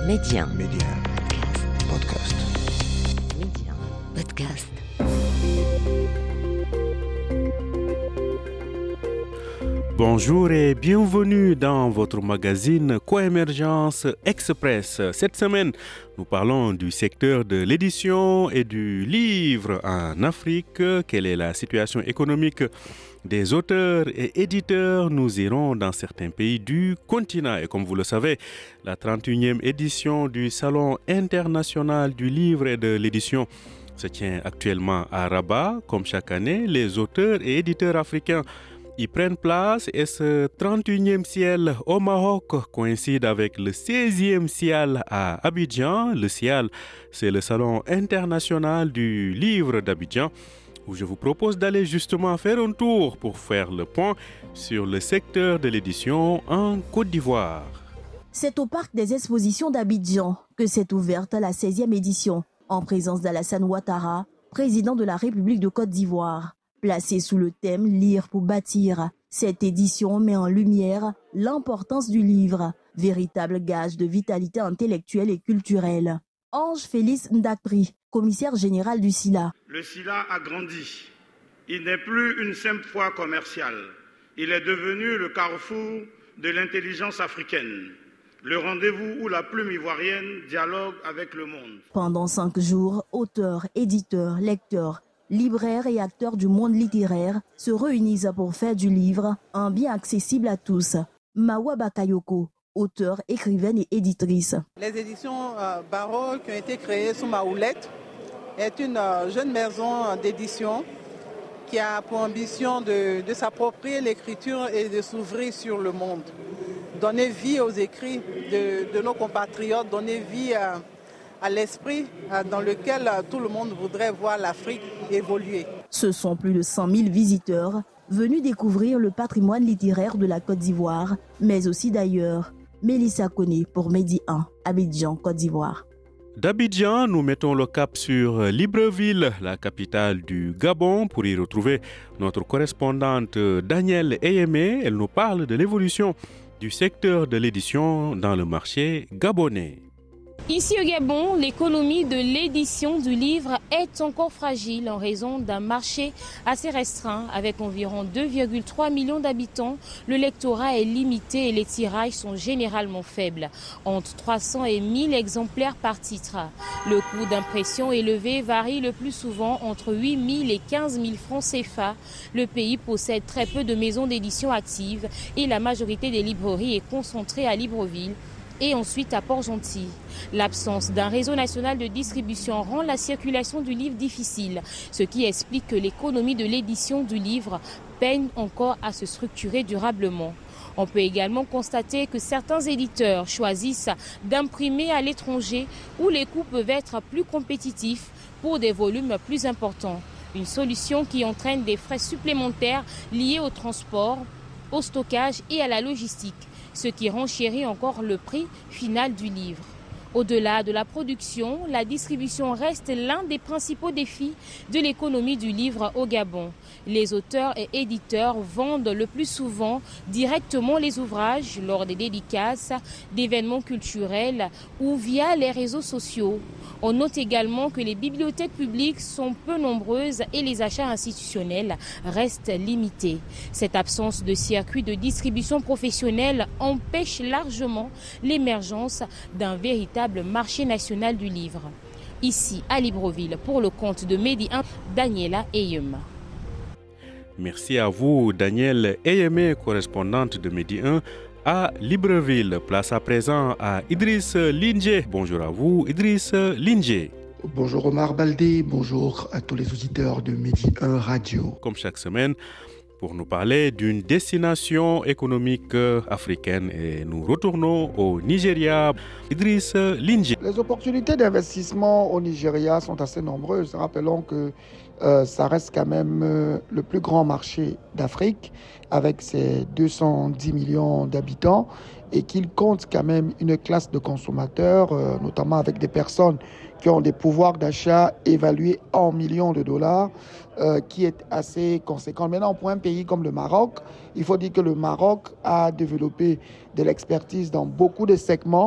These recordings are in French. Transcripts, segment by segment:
Média. Podcast. Média. Podcast. Bonjour et bienvenue dans votre magazine Coémergence Express. Cette semaine, nous parlons du secteur de l'édition et du livre en Afrique. Quelle est la situation économique des auteurs et éditeurs? Nous irons dans certains pays du continent. Et comme vous le savez, la 31e édition du Salon international du livre et de l'édition se tient actuellement à Rabat. Comme chaque année, les auteurs et éditeurs africains y prennent place et ce 31e ciel au Maroc coïncide avec le 16e ciel à Abidjan. Le ciel, c'est le Salon international du livre d'Abidjan où je vous propose d'aller justement faire un tour pour faire le point sur le secteur de l'édition en Côte d'Ivoire. C'est au Parc des Expositions d'Abidjan que s'est ouverte la 16e édition en présence d'Alassane Ouattara, président de la République de Côte d'Ivoire. Placée sous le thème « Lire pour bâtir », cette édition met en lumière l'importance du livre, véritable gage de vitalité intellectuelle et culturelle. Ange Félix Ndakpri, commissaire général du SILA. Le SILA a grandi. Il n'est plus une simple foire commerciale. Il est devenu le carrefour de l'intelligence africaine, le rendez-vous où la plume ivoirienne dialogue avec le monde. Pendant 5 jours, auteurs, éditeurs, lecteurs, libraires et acteurs du monde littéraire se réunissent pour faire du livre un bien accessible à tous. Mawa Bakayoko, auteure, écrivaine et éditrice. Les éditions Barreau qui ont été créées sous ma houlette est une jeune maison d'édition qui a pour ambition de s'approprier l'écriture et de s'ouvrir sur le monde. Donner vie aux écrits de nos compatriotes, donner vie à l'esprit dans lequel tout le monde voudrait voir l'Afrique évoluer. Ce sont plus de 100 000 visiteurs venus découvrir le patrimoine littéraire de la Côte d'Ivoire, mais aussi d'ailleurs. Mélissa Koné pour Medi 1, Abidjan, Côte d'Ivoire. D'Abidjan, nous mettons le cap sur Libreville, la capitale du Gabon, pour y retrouver notre correspondante Danielle Eyemé. Elle nous parle de l'évolution du secteur de l'édition dans le marché gabonais. Ici au Gabon, l'économie de l'édition du livre est encore fragile en raison d'un marché assez restreint. Avec environ 2,3 millions d'habitants, le lectorat est limité et les tirages sont généralement faibles, entre 300 et 1000 exemplaires par titre. Le coût d'impression élevé varie le plus souvent entre 8 000 et 15 000 francs CFA. Le pays possède très peu de maisons d'édition actives et la majorité des librairies est concentrée à Libreville et ensuite à Port-Gentil. L'absence d'un réseau national de distribution rend la circulation du livre difficile, ce qui explique que l'économie de l'édition du livre peine encore à se structurer durablement. On peut également constater que certains éditeurs choisissent d'imprimer à l'étranger où les coûts peuvent être plus compétitifs pour des volumes plus importants. Une solution qui entraîne des frais supplémentaires liés au transport, au stockage et à la logistique, ce qui renchérit encore le prix final du livre. Au-delà de la production, la distribution reste l'un des principaux défis de l'économie du livre au Gabon. Les auteurs et éditeurs vendent le plus souvent directement les ouvrages lors des dédicaces, d'événements culturels ou via les réseaux sociaux. On note également que les bibliothèques publiques sont peu nombreuses et les achats institutionnels restent limités. Cette absence de circuit de distribution professionnelle empêche largement l'émergence d'un véritable marché national du livre. Ici à Libreville, pour le compte de Medi 1, Daniela Eyema. Merci à vous, Danielle Eyemé, correspondante de Medi 1 à Libreville. Place à présent à Idriss Lindje. Bonjour à vous, Idriss Lindje. Bonjour Omar Baldé, bonjour à tous les auditeurs de Medi 1 Radio. Comme chaque semaine, pour nous parler d'une destination économique africaine et nous retournons au Nigeria. Idriss Lindje. Les opportunités d'investissement au Nigeria sont assez nombreuses. Rappelons que ça reste quand même le plus grand marché d'Afrique avec ses 210 millions d'habitants et qu'il compte quand même une classe de consommateurs, notamment avec des personnes qui ont des pouvoirs d'achat évalués en millions de dollars, qui est assez conséquent. Maintenant, pour un pays comme le Maroc, il faut dire que le Maroc a développé de l'expertise dans beaucoup de segments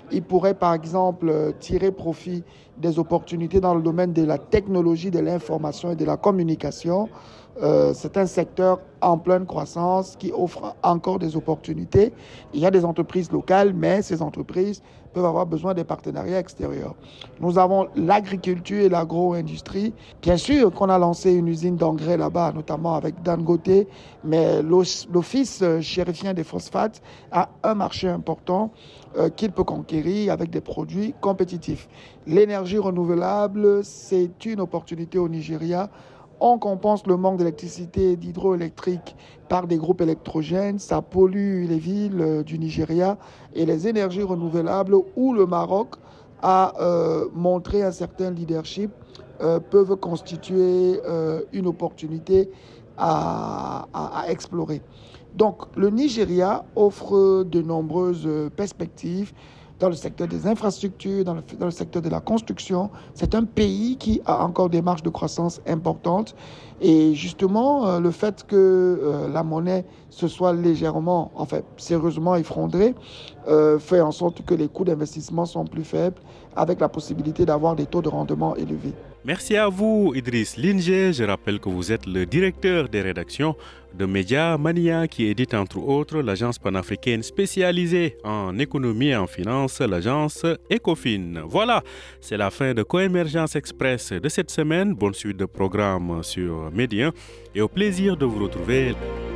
Il pourrait par exemple tirer profit des opportunités dans le domaine de la technologie, de l'information et de la communication. C'est un secteur en pleine croissance qui offre encore des opportunités. Il y a des entreprises locales, mais ces entreprises peuvent avoir besoin des partenariats extérieurs. Nous avons l'agriculture et l'agro-industrie. Bien sûr qu'on a lancé une usine d'engrais là-bas, notamment avec Dangote, mais l'Office chérifien des phosphates a un marché important qu'il peut conquérir avec des produits compétitifs. L'énergie renouvelable, c'est une opportunité au Nigeria. On compense le manque d'électricité et d'hydroélectrique par des groupes électrogènes. Ça pollue les villes du Nigeria et les énergies renouvelables où le Maroc a montré un certain leadership peuvent constituer une opportunité à explorer. Donc le Nigeria offre de nombreuses perspectives dans le secteur des infrastructures, dans le secteur de la construction. C'est un pays qui a encore des marges de croissance importantes. Et justement, le fait que la monnaie se soit légèrement, sérieusement effondrée, fait en sorte que les coûts d'investissement sont plus faibles, avec la possibilité d'avoir des taux de rendement élevés. Merci à vous, Idriss Linge. Je rappelle que vous êtes le directeur des rédactions de Média Mania, qui édite entre autres l'agence panafricaine spécialisée en économie et en finance, l'agence Ecofin. Voilà, c'est la fin de Coémergence Express de cette semaine. Bonne suite de programmes sur Média et au plaisir de vous retrouver.